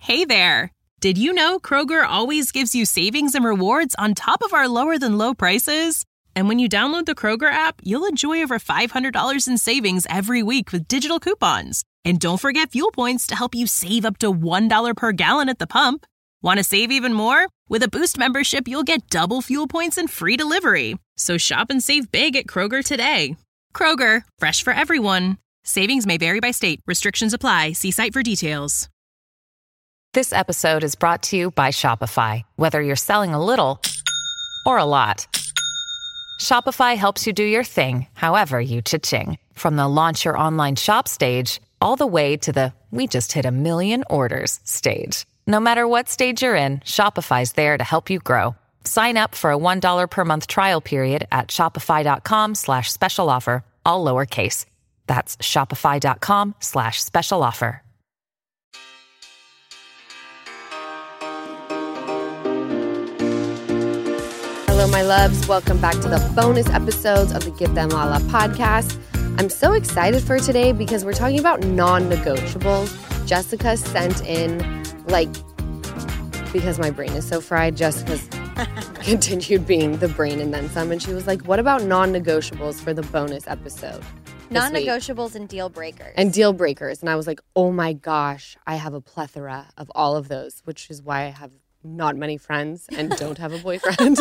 Hey there! Did you know Kroger always gives you savings and rewards on top of our lower-than-low prices? And when you download the Kroger app, you'll enjoy over $500 in savings every week with digital coupons. And don't forget fuel points to help you save up to $1 per gallon at the pump. Want to save even more? With a Boost membership, you'll get double fuel points and free delivery. So shop and save big at Kroger today. Kroger, fresh for everyone. Savings may vary by state. Restrictions apply. See site for details. This episode is brought to you by Shopify. Whether you're selling a little or a lot, Shopify helps you do your thing, however you cha-ching. From the launch your online shop stage, all the way to the we just hit 1 million orders stage. No matter what stage you're in, Shopify's there to help you grow. Sign up for a $1 per month trial period at shopify.com/special offer, all lowercase. That's shopify.com/special offer. Hello, my loves. Welcome back to the bonus episodes of the Give Them Lala podcast. I'm so excited for today because we're talking about non-negotiables. Jessica sent in, because my brain is so fried, Jessica's continued being the brain and then some. And she was like, what about non-negotiables for the bonus episode? Non-negotiables and deal breakers. And deal breakers. And I was like, oh my gosh, I have a plethora of all of those, which is why I have not many friends and don't have a boyfriend.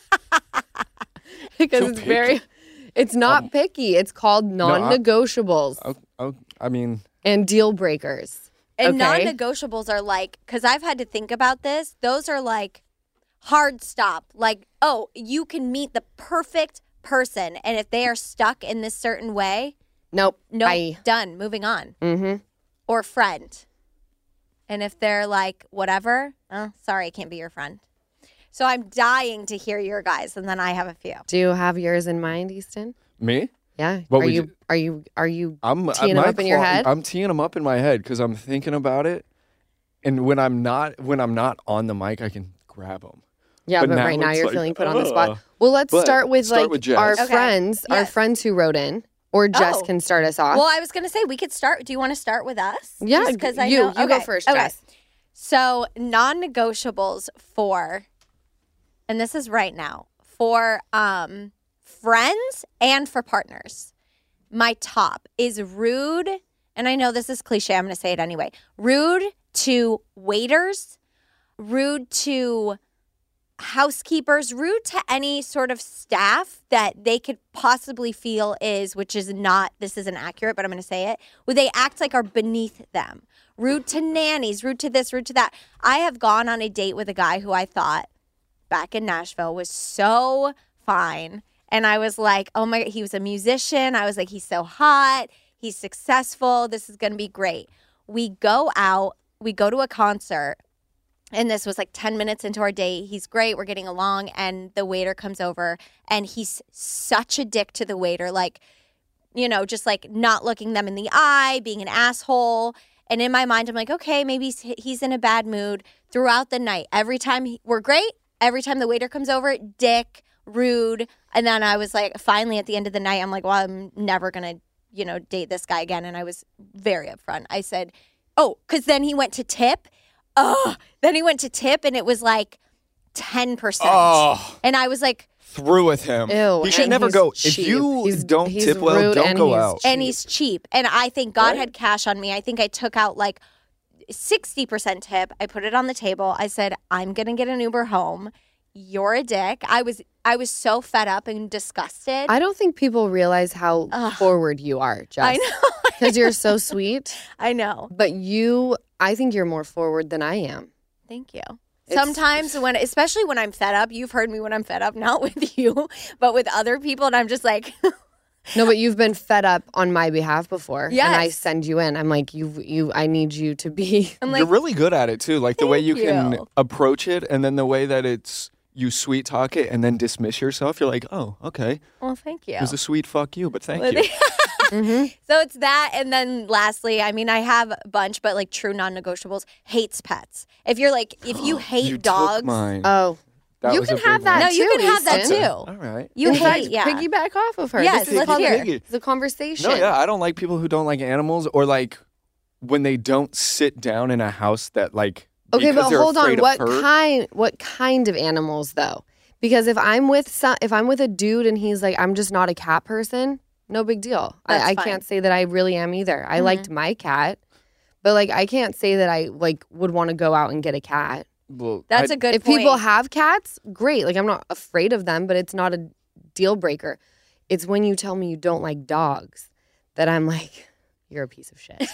Because it's not picky. It's called non-negotiables. And deal breakers. And non-negotiables are because I've had to think about this. Those are hard stop. You can meet the perfect person. And if they are stuck in this certain way, nope. Done. Moving on. Mm-hmm. Or friend. And if they're whatever, sorry, I can't be your friend. So I'm dying to hear your guys, and then I have a few. Do you have yours in mind, Easton? Me? Yeah. Are you teeing them up in your head? I'm teeing them up in my head because I'm thinking about it, and when I'm not on the mic, I can grab them. Yeah, but right now you're feeling put on the spot. Well, let's start with our friends, our friends who wrote in, or Jess can start us off. Well, I was going to say we could start. Do you want to start with us? Yeah, because you go first, Jess. So non-negotiables for, and this is right now, for friends and for partners. My top is rude, and I know this is cliche, I'm going to say it anyway. Rude to waiters, rude to housekeepers, rude to any sort of staff that they could possibly feel which is not, this isn't accurate, but I'm going to say it, where they act like are beneath them. Rude to nannies, rude to this, rude to that. I have gone on a date with a guy who I thought back in Nashville was so fine. And I was like, oh my, he was a musician. I was like, he's so hot. He's successful. This is going to be great. We go out, we go to a concert. And this was 10 minutes into our date. He's great. We're getting along. And the waiter comes over and he's such a dick to the waiter. Just not looking them in the eye, being an asshole. And in my mind, I'm like, okay, maybe he's in a bad mood throughout the night. Every time we're great. Every time the waiter comes over, dick, rude. And then I was finally at the end of the night, I'm like, well, I'm never going to, date this guy again. And I was very upfront. I said, because then he went to tip. Then he went to tip and it was 10%. Oh. And I was through with him. Ew, you should never go. Cheap. If you don't tip well, don't go out. And he's cheap. And I think God had cash on me. I think I took out 60% tip. I put it on the table. I said, I'm going to get an Uber home. You're a dick. I was so fed up and disgusted. I don't think people realize how forward you are, Jess. I know. Because you're so sweet. I know. But I think you're more forward than I am. Thank you. Sometimes especially when I'm fed up, you've heard me when I'm fed up, not with you, but with other people. And I'm just No, but you've been fed up on my behalf before. Yes. And I send you in. I'm like, I need you to be. You're really good at it too. The way you can approach it and then the way that you sweet talk it and then dismiss yourself. You're like, oh, okay. Well, thank you. It was a sweet fuck you, but thank you. Mm-hmm. So it's that. And then lastly, I have a bunch, but true non-negotiables, hates pets. If you're if you hate you dogs. Took mine. Oh. That you was can a big have that one. No, too. you can have that Easton. too. All right. You In hate, fact, piggyback off of her. Yes, this is let's hear. It's a conversation. No, yeah, I don't like people who don't like animals or when they don't sit down in a house that Okay, because but they're hold on. afraid of fur? What kind of animals though? Because if I'm with a dude and he's like, I'm just not a cat person, no big deal. I fine. can't say that I really am either. I liked my cat, but like I can't say that I like would want to go out and get a cat. Well, That's a good If point. people have cats, great. Like I'm not afraid of them, but it's not a deal breaker. It's when you tell me you don't like dogs that I'm like, you're a piece of shit.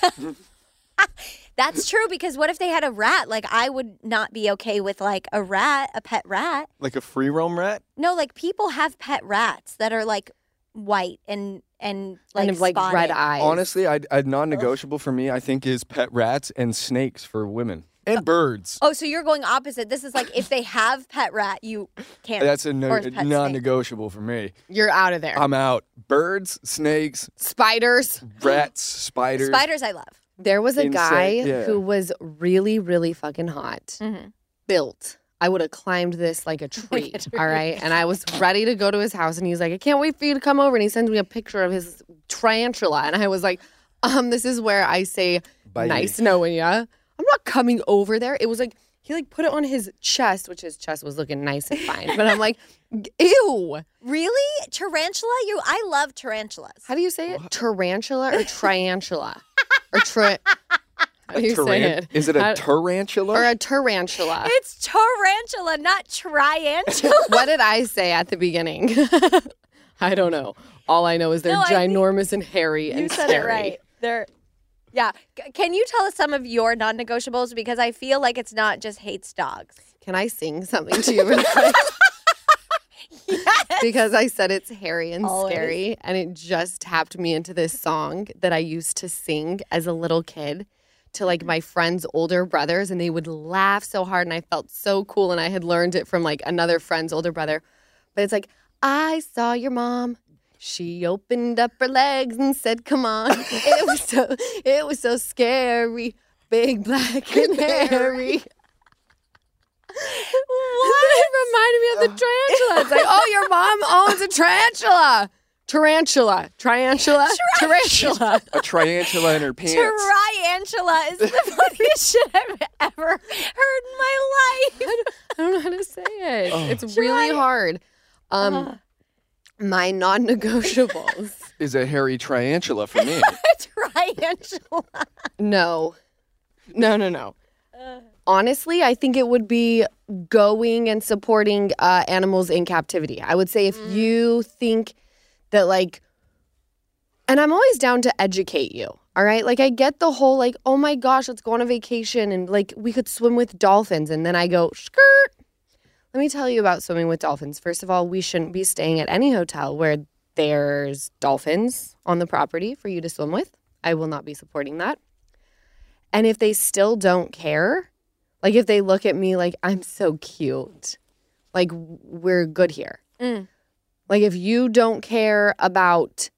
That's true, because what if they had a rat? Like, I would not be okay with like a pet rat. like a free roam rat. No, like people have pet rats that are like white and like kind of like spotted. red eyes. Honestly, a non-negotiable for me, I think, is pet rats and snakes for women and birds. Oh, so you're going opposite. This is like if they have pet rat, you can't. That's a or pet snake. non-negotiable for me. You're out of there. I'm out. Birds, snakes, Spiders. rats, spiders. Spiders, I love. There was a guy yeah. who was really, really fucking hot. Built. I would have climbed this like a tree, all right? And I was ready to go to his house, and he's like, I can't wait for you to come over. And he sends me a picture of his tarantula. And I was like, this is where I say, Bye. nice knowing ya. I'm not coming over there. It was like, he like put it on his chest, which his chest was looking nice and fine. But I'm like, ew. Really? Tarantula? I love tarantulas. How do you say it? Tarantula or triantula? Or how do you say it? Is it a tarantula? Or a tarantula? It's tarantula, not triantula. What did I say at the beginning? I don't know. All I know is they're ginormous and hairy and You said scary. it right. Yeah. Can you tell us some of your non-negotiables? Because I feel like it's not just hates dogs. Can I sing something to you real quick? Yes. Because I said it's hairy and Always. scary, and it just tapped me into this song that I used to sing as a little kid to like my friends' older brothers, and they would laugh so hard, and I felt so cool, and I had learned it from like another friend's older brother. But it's like, I saw your mom. She opened up her legs and said, come on. It was so scary. Big, black, and hairy. What? It reminded me of the tarantula. It's like, oh, your mom owns a tarantula. Tarantula. Tarantula. A tarantula in her pants. Tarantula is the funniest shit I've ever heard in my life. I don't know how to say it. It's really hard. My non-negotiables. Is a hairy tarantula for me. Tarantula. No. Honestly, I think it would be going and supporting animals in captivity. I would say if you think that like, and I'm always down to educate you, all right? Like I get the whole like, oh my gosh, let's go on a vacation and like we could swim with dolphins. And then I go, skirt. Let me tell you about swimming with dolphins. First of all, we shouldn't be staying at any hotel where there's dolphins on the property for you to swim with. I will not be supporting that. And if they still don't care, like if they look at me like I'm so cute, like we're good here. Like if you don't care about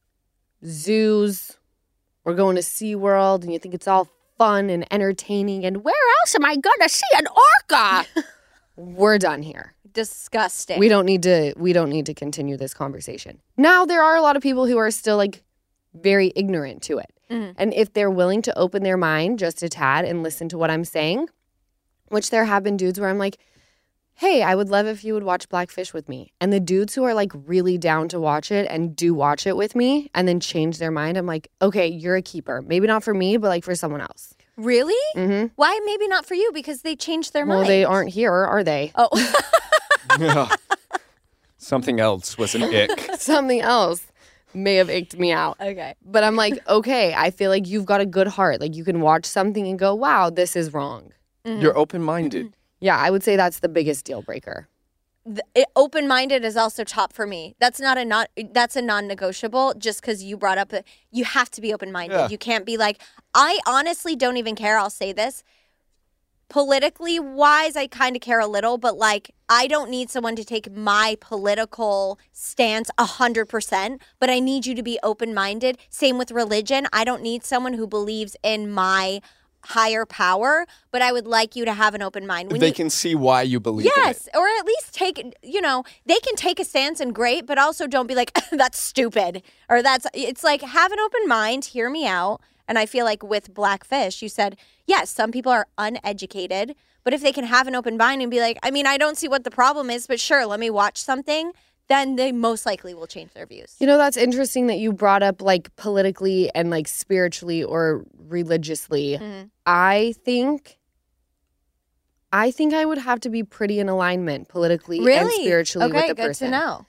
zoos or going to SeaWorld and you think it's all fun and entertaining and where else am I going to see an orca? We're done here. Disgusting. We don't need to continue this conversation. Now there are a lot of people who are still like very ignorant to it. And if they're willing to open their mind just a tad and listen to what I'm saying, which there have been dudes where I'm like, hey, I would love if you would watch Blackfish with me. And the dudes who are like really down to watch it and do watch it with me and then change their mind, I'm like, okay, you're a keeper. Maybe not for me, but like for someone else. Really? Mm-hmm. Why maybe not for you? Because they changed their mind. Well, they aren't here, are they? Oh. Yeah. Something else was an ick. Something else may have icked me out. Okay. But I'm like, okay, I feel like you've got a good heart. Like you can watch something and go, wow, this is wrong. You're open-minded. Yeah, I would say that's the biggest deal breaker. Open-minded is also top for me. That's that's a non-negotiable. Just because you brought up you have to be open-minded. Yeah. You can't be like, I honestly don't even care. I'll say this. Politically wise, I kind of care a little, but like I don't need someone to take my political stance 100%, but I need you to be open-minded. Same with religion. I don't need someone who believes in my higher power, but I would like you to have an open mind. They can see why you believe in it. Yes, or at least they can take a stance and great, but also don't be like, that's stupid. Or it's like, have an open mind, hear me out, And I feel like with Blackfish, you said, yes, some people are uneducated, but if they can have an open mind and be like, I mean, I don't see what the problem is, but sure, let me watch something, then they most likely will change their views. You know, that's interesting that you brought up like politically and like spiritually or religiously. Mm-hmm. I think I would have to be pretty in alignment politically and spiritually with the person. Okay, good to know.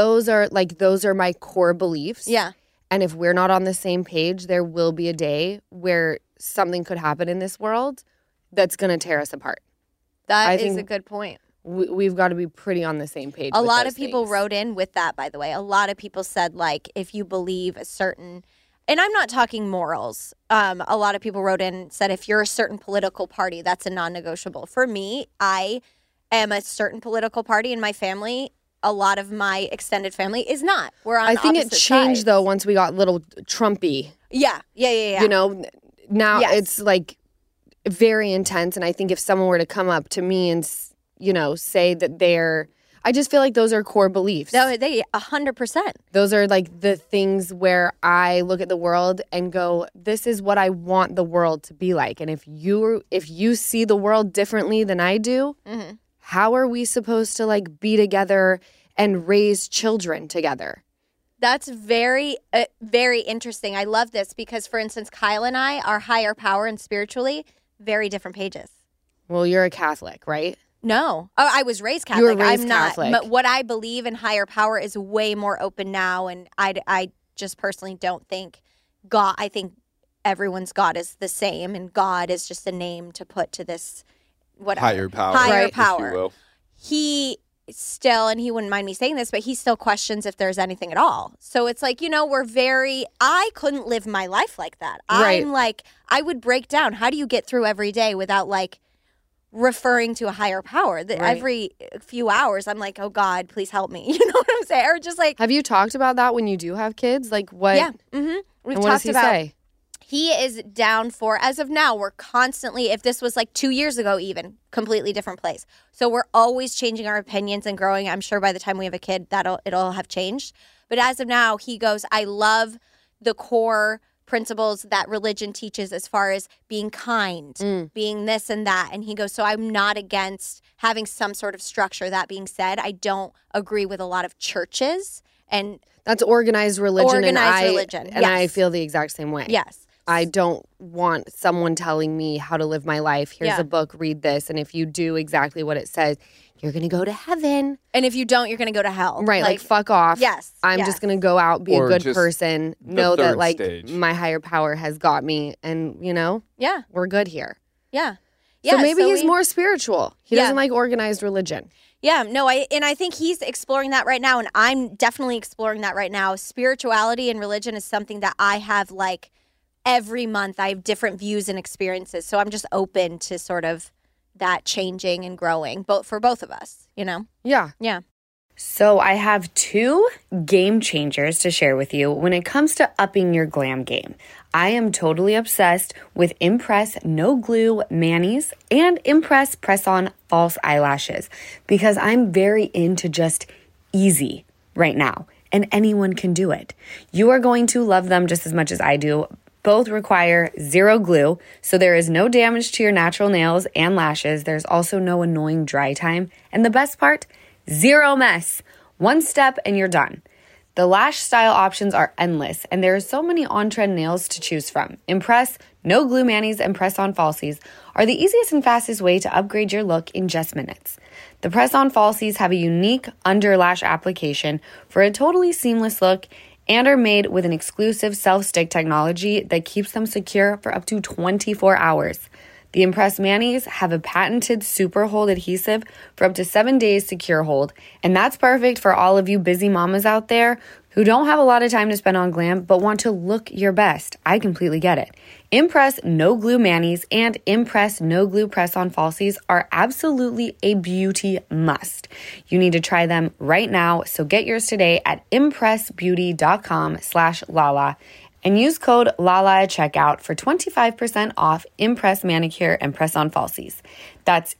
Those are my core beliefs. Yeah. And if we're not on the same page, there will be a day where something could happen in this world that's going to tear us apart. That is a good point. We've got to be pretty on the same page. A lot of people wrote in with that, by the way. A lot of people said, like, if you believe a certain, and I'm not talking morals. A lot of people wrote in and said, if you're a certain political party, that's a non-negotiable. For me, I am a certain political party, and my family, a lot of my extended family is not. We're on I think it opposite changed, sides. though, once we got little Trumpy. Yeah. You know, now it's like very intense. And I think if someone were to come up to me and, you know, say that I just feel like those are core beliefs. No, they 100%. Those are like the things where I look at the world and go, this is what I want the world to be like. And if you see the world differently than I do, mm-hmm. how are we supposed to like be together and raise children together? That's very, very interesting. I love this because, for instance, Kyle and I are higher power and spiritually very different pages. Well, you're a Catholic, right? No. Oh, I was raised Catholic. You were raised I'm not. Catholic. But what I believe in higher power is way more open now. And I just personally don't think God, I think everyone's God is the same. And God is just a name to put to this, whatever. Higher power. Higher If you power. will. He still, and he wouldn't mind me saying this, but he still questions if there's anything at all. So it's like, you know, I couldn't live my life like that. Right. I'm like, I would break down. How do you get through every day without like referring to a higher power? Right. Every few hours, I'm like, oh God, please help me. You know what I'm saying? Or just like, Have you talked about that when you do have kids? Like what? yeah. Mm-hmm. We've And what does talked he about. say? He is down for, as of now, we're constantly, if this was like 2 years ago even, completely different place. So we're always changing our opinions and growing. I'm sure by the time we have a kid, it'll have changed. But as of now, he goes, I love the core principles that religion teaches as far as being kind, being this and that. And he goes, so I'm not against having some sort of structure. That being said, I don't agree with a lot of churches. And That's organized religion. Religion, And I yes. feel the exact same way. yes. I don't want someone telling me how to live my life. Here's Yeah. a book, read this. And if you do exactly what it says, you're going to go to heaven. And if you don't, you're going to go to hell. Right. Like fuck off. Yes, I'm yes. just going to go out, be Or a good just person, the know that third like stage. my higher power has got me and, you know, Yeah. we're good here. Yeah. So Yeah. maybe he's more spiritual. He Yeah. doesn't like organized religion. Yeah, no, I think he's exploring that right now, and I'm definitely exploring that right now. Spirituality and religion is something that I have like every month. I have different views and experiences, so I'm just open to sort of that changing and growing, for both of us, you know? Yeah. Yeah. So I have 2 game changers to share with you when it comes to upping your glam game. I am totally obsessed with Impress No Glue Manis and Impress Press-On False Eyelashes because I'm very into just easy right now, and anyone can do it. You are going to love them just as much as I do. Both require 0 glue, so there is no damage to your natural nails and lashes. There's also no annoying dry time. And the best part, 0 mess. 1 step and you're done. The lash style options are endless, and there are so many on-trend nails to choose from. Impress No Glue Manis and Press-On Falsies are the easiest and fastest way to upgrade your look in just minutes. The Press-On Falsies have a unique under lash application for a totally seamless look and are made with an exclusive self-stick technology that keeps them secure for up to 24 hours. The Impress Manis have a patented super hold adhesive for up to 7 days secure hold, and that's perfect for all of you busy mamas out there who don't have a lot of time to spend on glam but want to look your best. I completely get it. Impress No Glue Manis and Impress No Glue Press-On Falsies are absolutely a beauty must. You need to try them right now, so get yours today at impressbeauty.com/Lala and use code LALA at checkout for 25% off Impress Manicure and Press-On Falsies. That's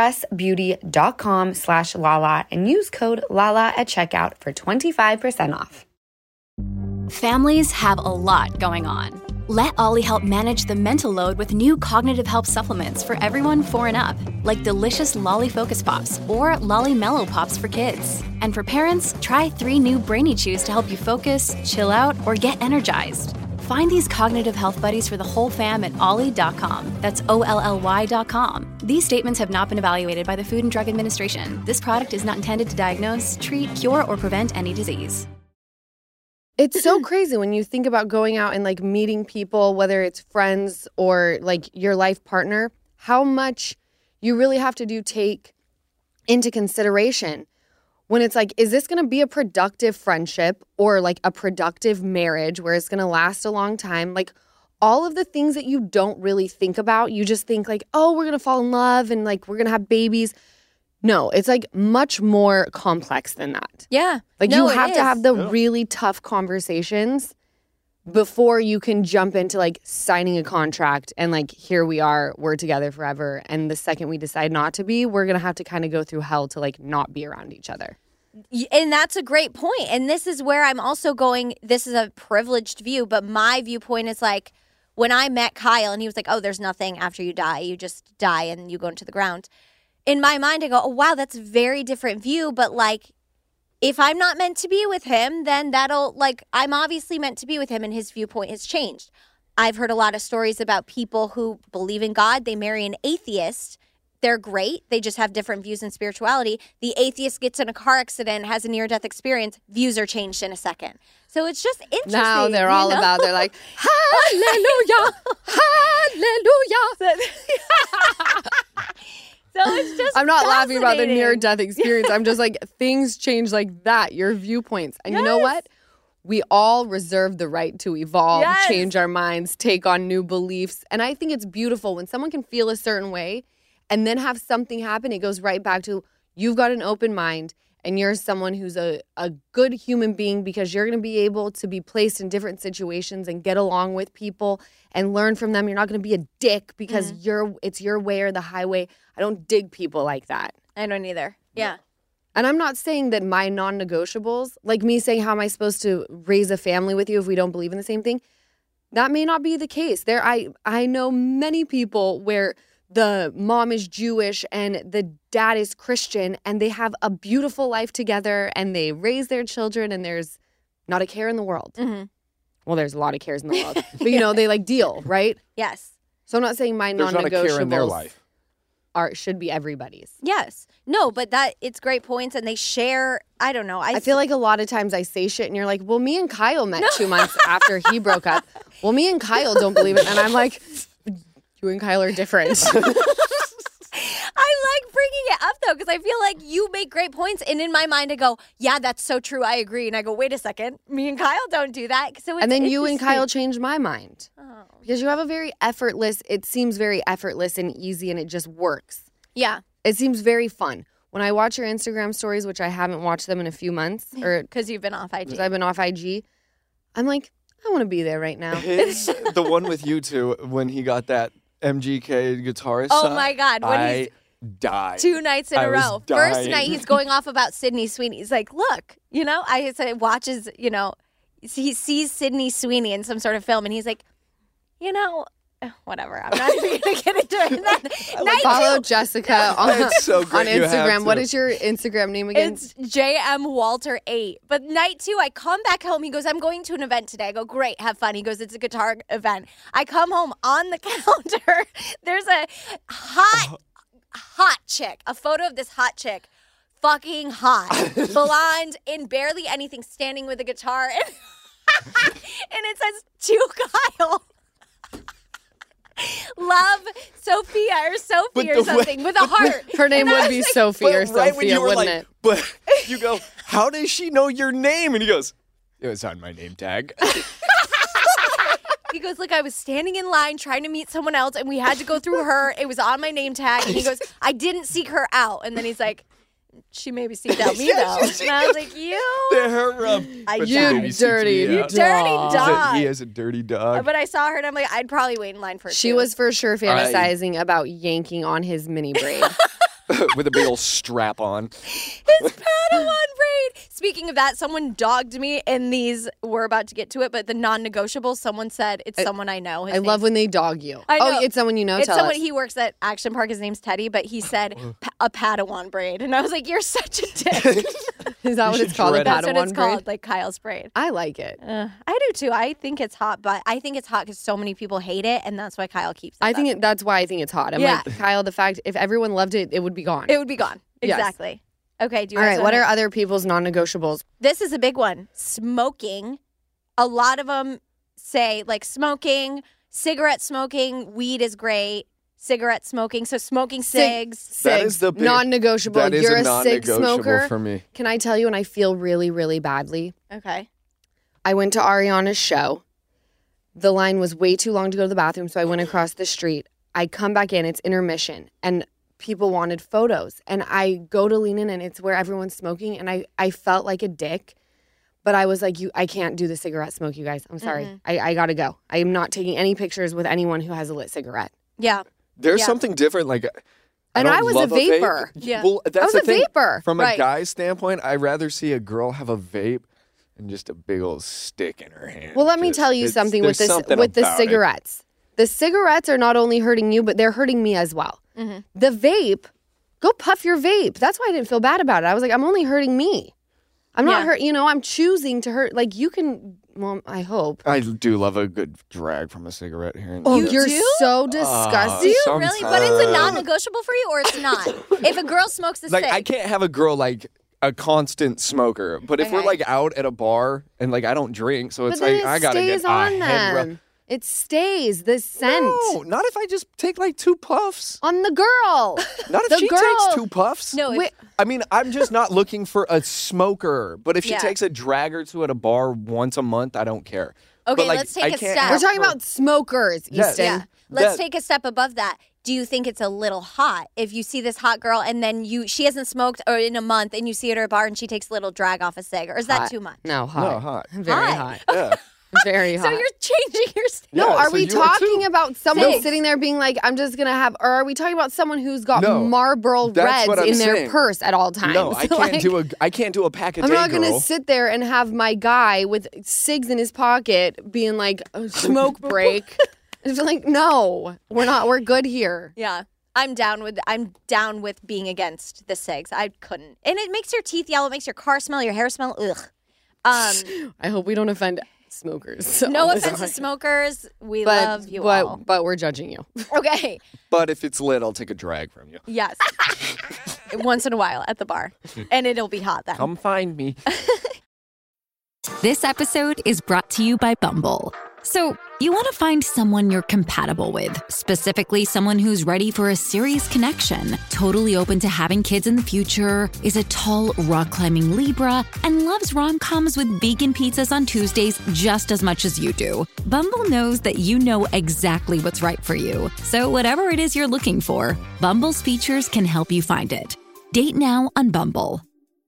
impressbeauty.com/Lala and use code LALA at checkout for 25% off. Families have a lot going on. Let Ollie help manage the mental load with new cognitive help supplements for everyone 4 and up, like delicious Lolly Focus Pops or Lolly Mellow Pops for kids. And for parents, try 3 new Brainy Chews to help you focus, chill out, or get energized. Find these cognitive health buddies for the whole fam at ollie.com. That's OLLY.com. These statements have not been evaluated by the Food and Drug Administration. This product is not intended to diagnose, treat, cure, or prevent any disease. It's so crazy when you think about going out and like meeting people, whether it's friends or like your life partner, how much you really have to take into consideration when it's like, is this going to be a productive friendship or like a productive marriage where it's going to last a long time? Like all of the things that you don't really think about, you just think like, oh, we're going to fall in love and like we're going to have babies. No, it's like much more complex than that. Yeah. Like you have to have the really tough conversations before you can jump into like signing a contract and like, here we are, we're together forever. And the second we decide not to be, we're going to have to kind of go through hell to like not be around each other. And that's a great point. And this is where I'm also going, this is a privileged view, but my viewpoint is like when I met Kyle and he was like, oh, there's nothing after you die. You just die and you go into the ground. In my mind, I go, oh, wow, that's a very different view. But, like, if I'm not meant to be with him, then that'll, like, I'm obviously meant to be with him, and his viewpoint has changed. I've heard a lot of stories about people who believe in God. They marry an atheist. They're great. They just have different views in spirituality. The atheist gets in a car accident, has a near-death experience. Views are changed in a second. So it's just interesting. Now they're all about, they're like, hallelujah, hallelujah. So it's just I'm not laughing about the near-death experience. I'm just like, things change like that, your viewpoints. And you know what? We all reserve the right to evolve, change our minds, take on new beliefs. And I think it's beautiful when someone can feel a certain way and then have something happen. It goes right back to you've got an open mind and you're someone who's a good human being because you're going to be able to be placed in different situations and get along with people and learn from them. You're not going to be a dick because it's your way or the highway. I don't dig people like that. I don't either. Yeah. And I'm not saying that my non-negotiables, like me saying how am I supposed to raise a family with you if we don't believe in the same thing, that may not be the case. I know many people where the mom is Jewish and the dad is Christian and they have a beautiful life together and they raise their children and there's not a care in the world. Mm-hmm. Well, there's a lot of cares in the world. But, you know, they like deal, right? Yes. So I'm not saying my There's non-negotiables not a care in their life. Should be everybody's. Yes. No, but it's great points and they share, I don't know. I feel like a lot of times I say shit and you're like, well, me and Kyle met 2 months after he broke up. Well, me and Kyle don't believe it. And I'm like, you and Kyle are different. I like bringing it up, though, because I feel like you make great points. And in my mind, I go, yeah, that's so true. I agree. And I go, wait a second. Me and Kyle don't do that. So and then you and Kyle changed my mind. Oh. Because you have a very it seems very effortless and easy, and it just works. Yeah. It seems very fun. When I watch your Instagram stories, which I haven't watched them in a few months. Because you've been off IG. Because I've been off IG. I'm like, I want to be there right now. The one with you two, when he got that MGK guitarist. Oh my God! I died 2 nights in a row. First night he's going off about Sydney Sweeney. He's like, "Look, you know," I said, watches, you know, he sees Sydney Sweeney in some sort of film, and he's like, you know, whatever. I'm not even gonna get into it. Follow Jessica on Instagram. On what is your Instagram name again? It's JMWalter8. But night 2, I come back home. He goes, I'm going to an event today. I go, great, have fun. He goes, it's a guitar event. I come home, on the counter, there's a hot chick, a photo of this hot chick, fucking hot, blonde, in barely anything, standing with a guitar, and it says, to Kyle. Love Sophia or something with a heart. Her name would be like, Sophie or right Sophia, wouldn't it? But you go, how does she know your name? And he goes, it was on my name tag. He goes, look, I was standing in line trying to meet someone else, and we had to go through her. It was on my name tag. And he goes, I didn't seek her out. And then he's like, she maybe seeked out me, though. And I was like, you dirty dog. He is a dirty dog. But I saw her, and I'm like, I'd probably wait in line for She was for sure fantasizing about yanking on his mini braid. with a big old strap on. His Padawan braid. Speaking of that, someone dogged me in these. We're about to get to it, but the non-negotiables. Someone said it's someone I know. I love when they dog you. I know. Oh, it's someone you know. It's Tell someone us. he works at Action Park. His name's Teddy, but he said a Padawan braid, and I was like, "You're such a dick." Is that what it's called? A That's Padawan what it's braid? called, like Kyle's braid. I like it. I do too. I think it's hot, but I think it's hot because so many people hate it, and that's why Kyle keeps it. That's why I think it's hot. I'm Yeah. like, Kyle, the fact if everyone loved it, it would be gone. It would be gone. Yes. Exactly. Okay. Do you All guys right. What wanna- are other people's non-negotiables? This is a big one. Smoking. A lot of them say like smoking, cigarette smoking, weed is great. Cigarette smoking. So smoking cigs. That is the big- non-negotiable. That is You're a a cig non-negotiable smoker. for me. Can I tell you? And I feel really, really badly. Okay. I went to Ariana's show. The line was way too long to go to the bathroom, so I went across the street. I come back in. It's intermission, and people wanted photos. And I go to lean in, and it's where everyone's smoking, and I felt like a dick. But I was like, I can't do the cigarette smoke, you guys. I'm sorry. I got to go. I am not taking any pictures with anyone who has a lit cigarette. Yeah. There's Yeah. something different. Like, And I don't was a love vape. vapor. Yeah. Well, that's I was the a thing. vapor. From Right. a guy's standpoint, I'd rather see a girl have a vape and just a big old stick in her hand. Well, let me Just- tell you it's- something with there's this something with the about it. cigarettes. The cigarettes are not only hurting you, but they're hurting me as well. The vape, go puff your vape. That's why I didn't feel bad about it. I was like, I'm only hurting me. I'm not hurt. You know, I'm choosing to hurt. Like you can. Well, I hope. I do love a good drag from a cigarette here and Oh, there. you're do? so disgusting. Do you really? But it's a Sometimes. non-negotiable for you, or it's not? If a girl smokes a Like, cig. I can't have a girl like a constant smoker. But if we're Okay. like out at a bar and like I don't drink, so it's But then like it I gotta stays get on a head rub. them. It stays. The scent No, not if I just take like 2 puffs. on the girl. Not if The she girl- takes 2 puffs. No, if- Wait, I mean, I'm just not looking for a smoker. But if she Yeah. takes a drag or two at a bar once a month, I don't care. Okay, But, like, let's take I a can't step. have we're talking her- about smokers, Yes. Easton. Yeah. Let's That- take a step above that. Do you think it's a little hot if you see this hot girl and then she hasn't smoked or in a month and you see her at a bar and she takes a little drag off a cig, or is that Hot. too much? No, hot. No, hot. Very Hot. hot. Yeah. Very hot. So you're changing your No, Yeah, are so we you are talking too. about someone Cigs. sitting there being like, I'm just going to have, or are we talking about someone who's got No, Marlboro that's what Reds I'm in their saying. purse at all times? No, I can't do a pack a I'm day, not going to girl. sit there and have my guy with cigs in his pocket being like, a smoke break. It's like, no, we're good here. Yeah. I'm down with being against the cigs. I couldn't. And it makes your teeth yellow, it makes your car smell, your hair smell. Ugh. I hope we don't offend smokers. No on this offense to podcast. smokers. We but, love you but, all. But we're judging you. Okay. But if it's lit, I'll take a drag from you. Yes. Once in a while at the bar. And it'll be hot then. Come find me. This episode is brought to you by Bumble. So, you want to find someone you're compatible with, specifically someone who's ready for a serious connection, totally open to having kids in the future, is a tall, rock-climbing Libra, and loves rom-coms with vegan pizzas on Tuesdays just as much as you do. Bumble knows that you know exactly what's right for you. So whatever it is you're looking for, Bumble's features can help you find it. Date now on Bumble.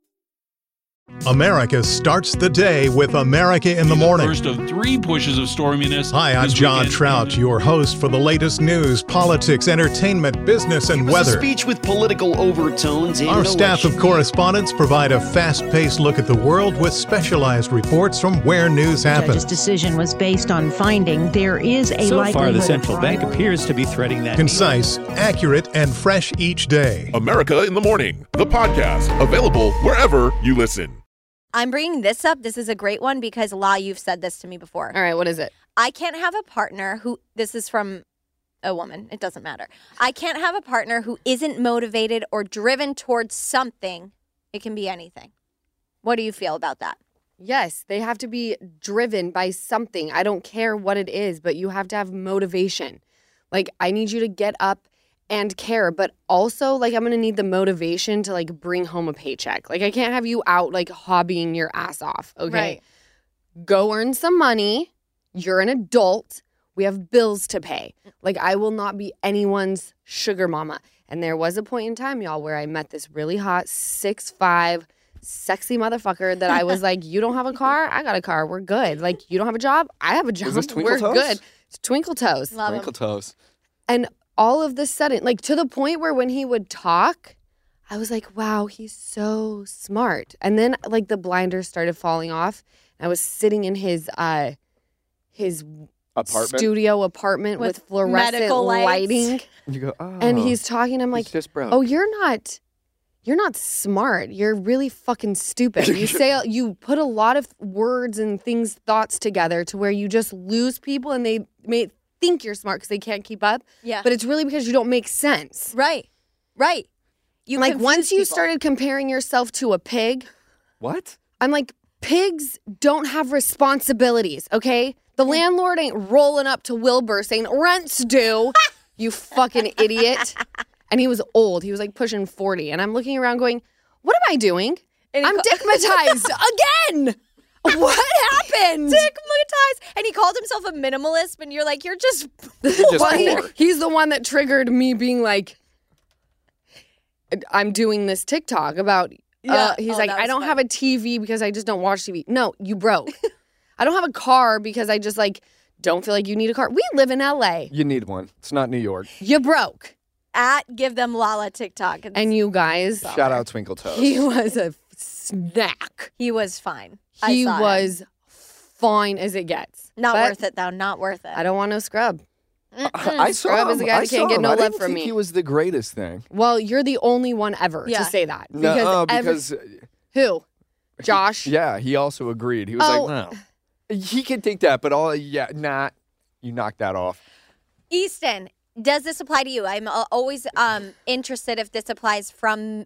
America starts the day with America in the Morning. First of 3 pushes of storminess. Hi, I'm this John weekend. Trout, your host for the latest news, politics, entertainment, business, and It was a weather. speech with political overtones and Our an staff of election. correspondents provide a fast-paced look at the world with specialized reports from where news The judge's happens. decision was based on finding there is a So likelihood far, the of central fraud. bank appears to be threading that. Concise, accurate, and fresh each day. America in the Morning, the podcast, available wherever you listen. I'm bringing this up. This is a great one because, La, you've said this to me before. All right, what is it? I can't have a partner who, this is from a woman, it doesn't matter. I can't have a partner who isn't motivated or driven towards something. It can be anything. What do you feel about that? Yes, they have to be driven by something. I don't care what it is, but you have to have motivation. Like, I need you to get up and care, but also, like, I'm going to need the motivation to, like, bring home a paycheck. Like, I can't have you out, like, hobbying your ass off, okay? Right. Go earn some money. You're an adult. We have bills to pay. Like, I will not be anyone's sugar mama. And there was a point in time, y'all, where I met this really hot 6'5", sexy motherfucker that I was like, you don't have a car? I got a car. We're good. Like, you don't have a job? I have a job. this Twinkle We're Toes? good. It's Twinkle Toes. Love Twinkle him. toes. And all of the sudden, like, to the point where when he would talk, I was like, wow, he's so smart. And then like the blinders started falling off. I was sitting in his studio apartment with fluorescent lighting. You go, oh. And he's talking. I'm like, just broke. oh, you're not smart. You're really fucking stupid. You put a lot of words and thoughts together to where you just lose people and they may think you're smart because they can't keep up. Yeah. But it's really because you don't make sense. Right. You like once you people. started comparing yourself to a pig. What? I'm like, pigs don't have responsibilities, okay? The landlord ain't rolling up to Wilbur saying, rent's due, you fucking idiot. And he was old. He was like pushing 40. And I'm looking around going, what am I doing? I'm dickmatized again. What happened? Dickmatized. And he called himself a minimalist, and you're like, you're just he's the one that triggered me being like, I'm doing this TikTok about, he's like, I don't have a TV because I just don't watch TV. No, you broke. I don't have a car because I just like don't feel like you need a car. We live in LA. You need one. It's not New York. You broke. At Give Them Lala TikTok. And you guys. Shout out Twinkle Toes. He was a snack. He was fine. He was fine as it gets. Not worth it, though. Not worth it. I don't want no scrub. I saw Scrub him. is a guy that can't get no love from me. He was the greatest thing. Well, you're the only one ever to say that. Because who? Josh? Yeah, he also agreed. He was like, no. He can think that, but you knocked that off. Easton, does this apply to you? I'm always interested if this applies from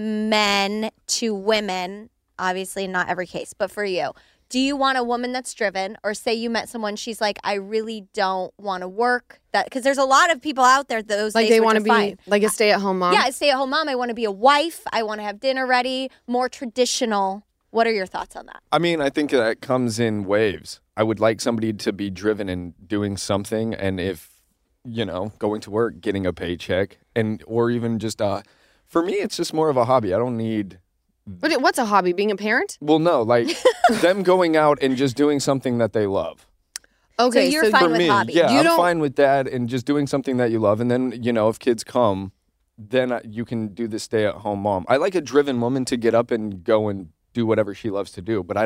men to women. Obviously, not every case, but for you. Do you want a woman that's driven, or say you met someone, she's like, I really don't want to work? Because there's a lot of people out there those like days they want to be fine. like a stay-at-home mom. Yeah, a stay-at-home mom. I want to be a wife. I want to have dinner ready. More traditional. What are your thoughts on that? I mean, I think that comes in waves. I would like somebody to be driven and doing something, and if, going to work, getting a paycheck, or even just, for me, it's just more of a hobby. I don't need... But what's a hobby? Being a parent? Well, no, like them going out and just doing something that they love. Okay, so you're fine with me, hobby. Yeah, I'm fine with that and just doing something that you love. And then, if kids come, then you can do the stay-at-home mom. I like a driven woman to get up and go and do whatever she loves to do, but I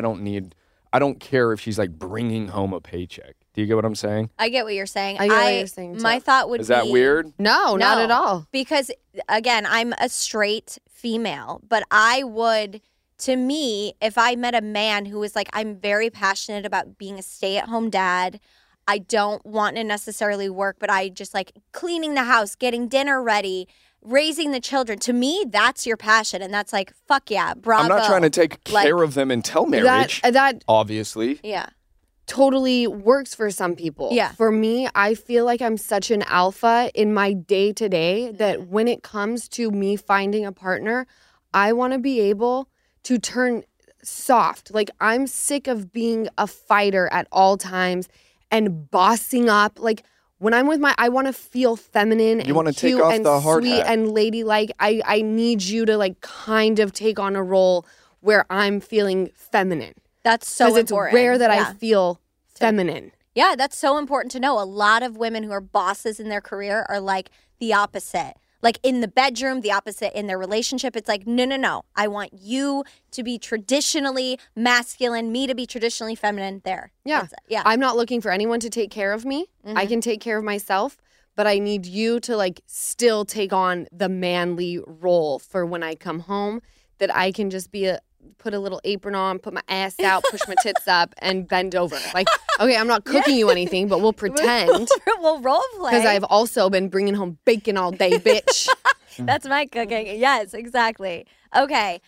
don't care if she's like bringing home a paycheck. Do you get what I'm saying? I get what you're saying. I get what you're saying, too. My thought would be... Is that weird? No, not at all. Because, again, I'm a straight female, but I would, to me, if I met a man who was like, I'm very passionate about being a stay-at-home dad, I don't want to necessarily work, but I just like cleaning the house, getting dinner ready, raising the children. To me, that's your passion, and that's like, fuck yeah, bravo. I'm not trying to take care of them until marriage, that obviously. Yeah. Totally works for some people. Yeah. For me, I feel like I'm such an alpha in my day-to-day that when it comes to me finding a partner, I want to be able to turn soft. Like, I'm sick of being a fighter at all times and bossing up. Like, when I'm with I want to feel feminine and want to cute take off and the hard sweet hat. and ladylike. I need you to like kind of take on a role where I'm feeling feminine. That's so important. Because it's rare that I feel feminine. Yeah, that's so important to know. A lot of women who are bosses in their career are like the opposite. Like in the bedroom, the opposite in their relationship. It's like, no. I want you to be traditionally masculine, me to be traditionally feminine. There. Yeah. Yeah. I'm not looking for anyone to take care of me. Mm-hmm. I can take care of myself, but I need you to like still take on the manly role for when I come home, that I can just be put a little apron on, put my ass out, push my tits up, and bend over. Like, okay, I'm not cooking you anything, but we'll pretend. We'll role play. Because I've also been bringing home bacon all day, bitch. That's my cooking. Yes, exactly. Okay.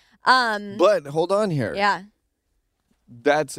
But hold on here. Yeah. That's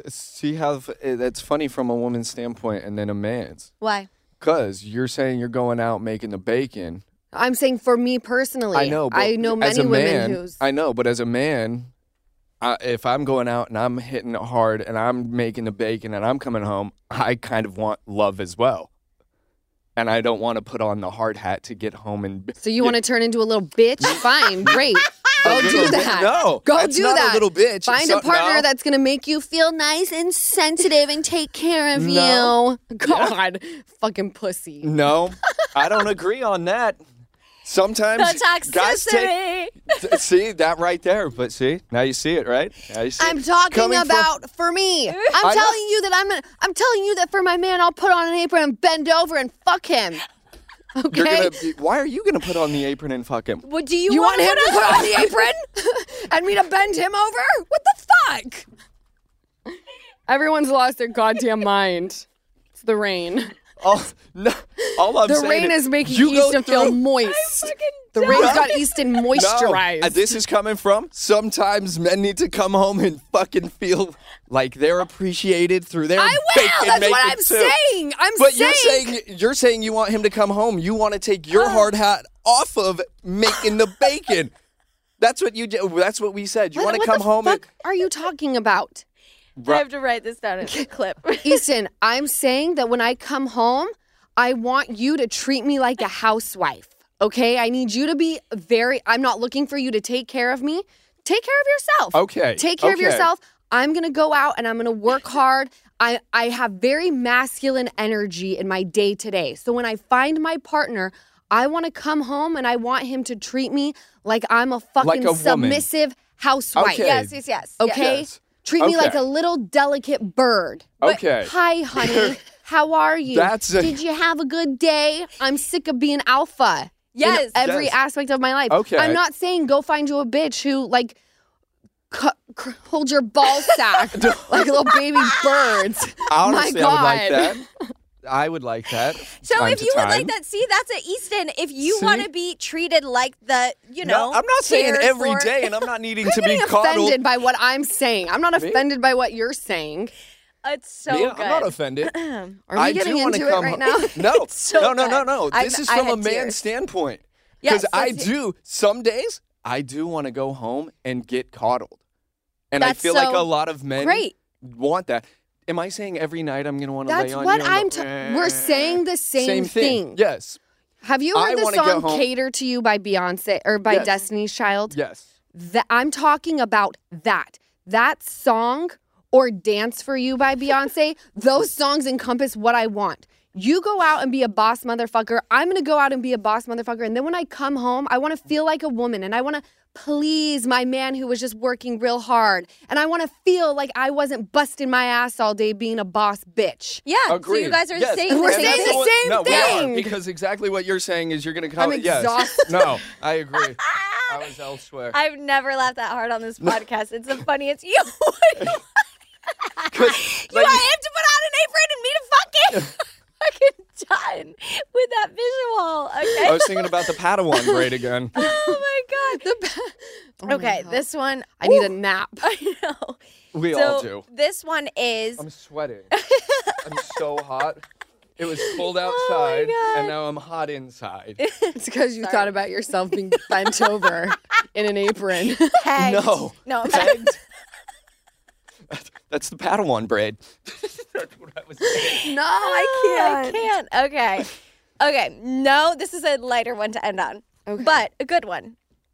funny from a woman's standpoint and then a man's. Why? Because you're saying you're going out making the bacon. I'm saying for me personally. I know. But I know many women who's. I know, but as a man, if I'm going out and I'm hitting it hard and I'm making the bacon and I'm coming home, I kind of want love as well. And I don't want to put on the hard hat to get home and... So you want to turn into a little bitch? Fine, great. Go do that. No, go that's do not that. A little bitch. Find a partner that's going to make you feel nice and sensitive and take care of you. God, fucking pussy. No, I don't agree on that. Sometimes the toxicity. See that right there, but see now you see it, right? Now you see I'm it. talking Coming about for me. I'm telling you that I'm telling you that for my man, I'll put on an apron and bend over and fuck him. Okay. Why are you gonna put on the apron and fuck him? Well, do you want him to put on the apron and me to bend him over? What the fuck? Everyone's lost their goddamn mind. It's the rain. Oh no! All I'm the saying rain is making Easton feel moist. The rain's got Easton moisturized. No, this is coming from sometimes men need to come home and fucking feel like they're appreciated through their bacon. That's what I'm too. saying. But you're saying you want him to come home. You want to take your hard hat off of making the bacon. That's what you. That's what we said. You want to come home. What the fuck are you talking about? I have to write this down in a clip. Easton, I'm saying that when I come home, I want you to treat me like a housewife. Okay? I need you to be I'm not looking for you to take care of me. Take care of yourself. Okay. Take care of yourself. I'm going to go out and I'm going to work hard. I have very masculine energy in my day to day. So when I find my partner, I want to come home and I want him to treat me like I'm a fucking submissive housewife. Okay. Yes. Okay? Yes. Treat me like a little delicate bird. Okay. Hi, honey. How are you? Did you have a good day? I'm sick of being alpha. Yes. In every aspect of my life. Okay. I'm not saying go find you a bitch who, like, hold your ball sack like little baby birds. Honestly, My God. I would like that. I would like that. So if you would like that, see, that's a Easton. If you want to be treated like the, No, I'm not saying every day, and I'm not needing to be coddled. Offended by what I'm saying. I'm not offended by what you're saying. It's so good. good. I'm not offended. Are we getting into it right now? No. so No. This is from a man's standpoint. Because I do, some days, I do want to go home and get coddled. And I feel like a lot of men want that. Am I saying every night I'm going to want to lay on you? That's what we're saying the same thing. Yes. Have you heard the song Cater to You by Beyonce or by Destiny's Child? Yes. I'm talking about that. That song or Dance for You by Beyonce, those songs encompass what I want. You go out and be a boss motherfucker. I'm going to go out and be a boss motherfucker. And then when I come home, I want to feel like a woman and I want to please my man who was just working real hard. And I want to feel like I wasn't busting my ass all day being a boss bitch. Yeah, agreed. So you guys are saying We're saying the same thing. We are, because exactly what you're saying is you're going to come. I'm exhausted. No, I agree. I was elsewhere. I've never laughed that hard on this podcast. It's the funniest. You have to put on an apron and me to fucking fucking done with that visual. Okay. I was thinking about the Padawan braid again. Oh my God. Okay, this one. I need a nap. I know. We all do. This one is. I'm sweating. I'm so hot. It was cold outside, and now I'm hot inside. It's because you thought about yourself being bent over in an apron. Pegged. No, pegged. That's the Padawan braid. That's what I was saying. No, I can't. Okay. No, this is a lighter one to end on. Okay. But a good one.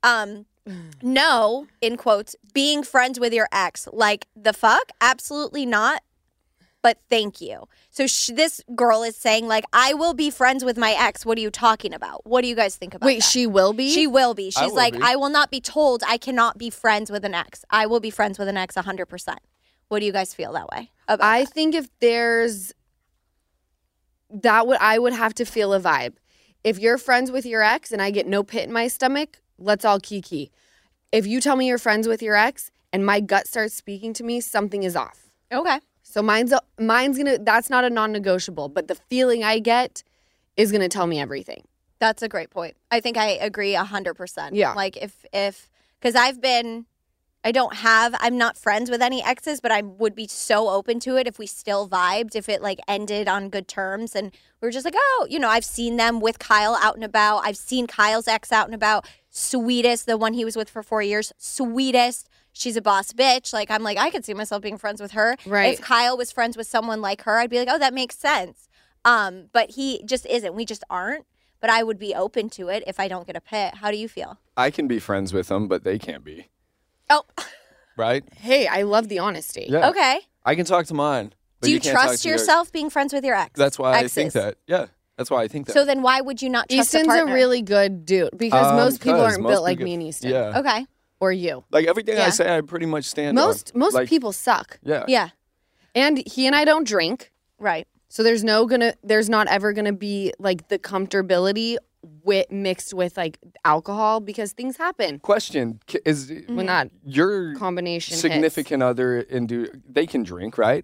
No, in quotes, being friends with your ex. Like, the fuck? Absolutely not. But thank you. So this girl is saying, like, I will be friends with my ex. What are you talking about? What do you guys think about that? She will be? She will be. She's like, I will not be told I cannot be friends with an ex. I will be friends with an ex 100%. What do you guys feel that way about I that? think if there's I would have to feel a vibe. If you're friends with your ex and I get no pit in my stomach, let's all kiki. If you tell me you're friends with your ex and my gut starts speaking to me, something is off. Okay. So mine's gonna, that's not a non-negotiable, but the feeling I get is gonna tell me everything. That's a great point. I think I agree 100%. Yeah. Like because I'm not friends with any exes, but I would be so open to it if we still vibed, if it like ended on good terms and we were just like, oh, I've seen them with Kyle out and about. I've seen Kyle's ex out and about. Sweetest, the one he was with for 4 years. Sweetest. She's a boss bitch. Like, I'm like, I could see myself being friends with her. Right. If Kyle was friends with someone like her, I'd be like, oh, that makes sense. But he just isn't. We just aren't. But I would be open to it if I don't get a pit. How do you feel? I can be friends with them, but they can't be. Oh. Right? Hey, I love the honesty. Yeah. Okay. I can talk to mine. But Do you can't talk trust to yourself being friends with your ex? That's why exes? I think that. Yeah. That's why I think that. So then why would you not trust Easton's a partner? a really good dude because most people aren't most built like people- me and Easton. Yeah. Okay. Or you. Like everything Yeah. I say, I pretty much stand Most on. Like, people suck. Yeah. Yeah. And he and I don't drink. Right. So there's not ever gonna be like the comfortability mixed with like alcohol because things happen. Question is When that your combination significant other they can drink, right?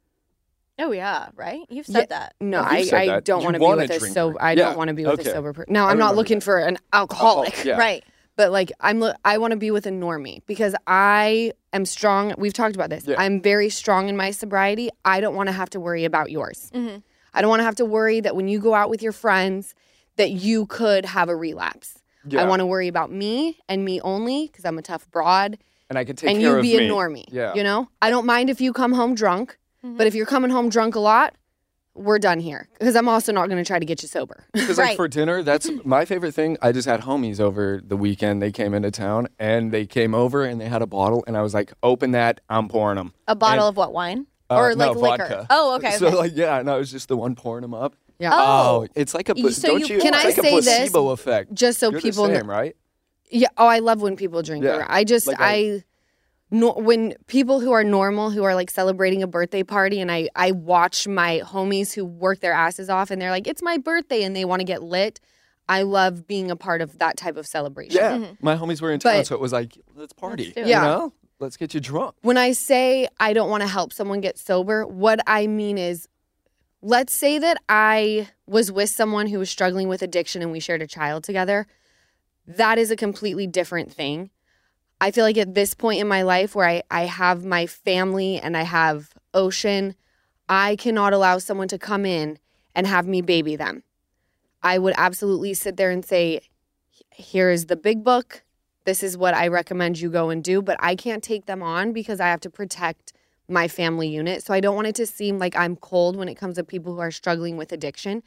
Oh yeah, right. You've said that. No, You've said I that. don't You want to be want with a a drinker. sober. I Yeah. don't want to be with Okay. a sober person. Now I I'm not remember looking that. for an alcoholic. Yeah. Right. But like I want to be with a normie because I am strong. We've talked about this. Yeah. I'm very strong in my sobriety. I don't want to have to worry about yours. Mm-hmm. I don't want to have to worry that when you go out with your friends that you could have a relapse. Yeah. I want to worry about me and me only because I'm a tough broad And I could take and care you of be me. a normie. Yeah. You know? I don't mind if you come home drunk, but if you're coming home drunk a lot, we're done here because I'm also not going to try to get you sober. Because Right. like for dinner, that's my favorite thing. I just had homies over the weekend. They came into town and they came over and they had a bottle and I was like, open that, I'm pouring them. A bottle of what, wine? Or like no, liquor? vodka. Oh, okay. So okay. like, yeah, no, it was just the one pouring them up. Yeah. Oh, it's like a So don't you- you? Can it's I like say a this placebo effect. just so You're people the know- same, right? Yeah. Oh, I love when people drink. Yeah. I just, Like when people who are normal, who are like celebrating a birthday party, and I watch my homies who work their asses off and they're like, it's my birthday and they want to get lit. I love being a part of that type of celebration. Yeah, my homies were in town, But- so it was like, let's party. Let's do it. You Yeah. know? Let's get you drunk. When I say I don't want to help someone get sober, what I mean is, let's say that I was with someone who was struggling with addiction and we shared a child together. That is a completely different thing. I feel like at this point in my life where I have my family and I have Ocean, I cannot allow someone to come in and have me baby them. I would absolutely sit there and say, here is the big book. This is what I recommend you go and do. But I can't take them on because I have to protect my family unit. So I don't want it to seem like I'm cold when it comes to people who are struggling with addiction.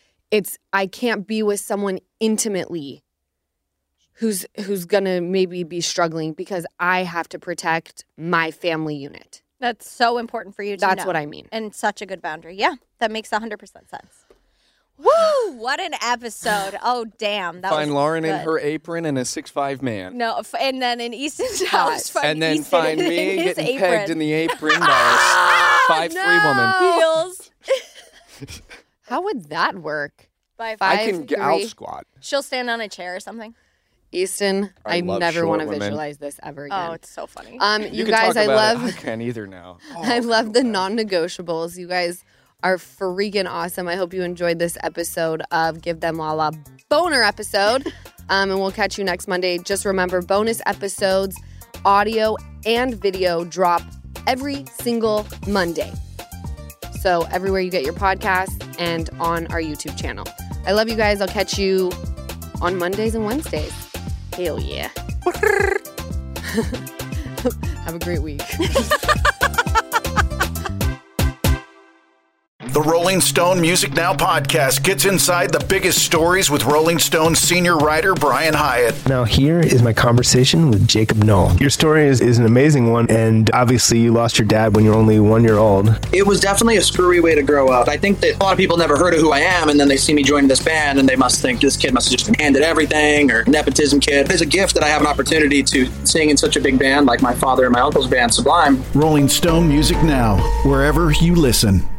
I can't be with someone intimately who's gonna maybe be struggling because I have to protect my family unit. That's so important for you to That's know. what I mean. And such a good boundary. Yeah, that makes 100% sense. Woo! What an episode. Oh, damn. That Find was Lauren good. in her apron and a 6'5" man. No, and then in Easton's house, find And then Easton find in me his getting apron. pegged in the apron by a 5'3" woman. Heels. How would that work? By I can 5'3". out squat. She'll stand on a chair or something. Easton, I I love never short want to women. visualize this ever again. Oh, it's so funny. You can guys, talk I about love it. I can't either now. I love the non-negotiables. You guys are freaking awesome. I hope you enjoyed this episode of Give Them Lala boner episode. And we'll catch you next Monday. Just remember, bonus episodes, audio and video drop every single Monday. So everywhere you get your podcasts and on our YouTube channel. I love you guys. I'll catch you on Mondays and Wednesdays. Hell yeah. Have a great week. The Rolling Stone Music Now podcast gets inside the biggest stories with Rolling Stone senior writer Brian Hyatt. Now here is my conversation with Jacob Knoll. Your story is an amazing one, and obviously you lost your dad when you were only 1 year old. It was definitely a screwy way to grow up. I think that a lot of people never heard of who I am, and then they see me joining this band, and they must think this kid must have just been handed everything, or nepotism kid. It's a gift that I have an opportunity to sing in such a big band like my father and my uncle's band, Sublime. Rolling Stone Music Now, wherever you listen.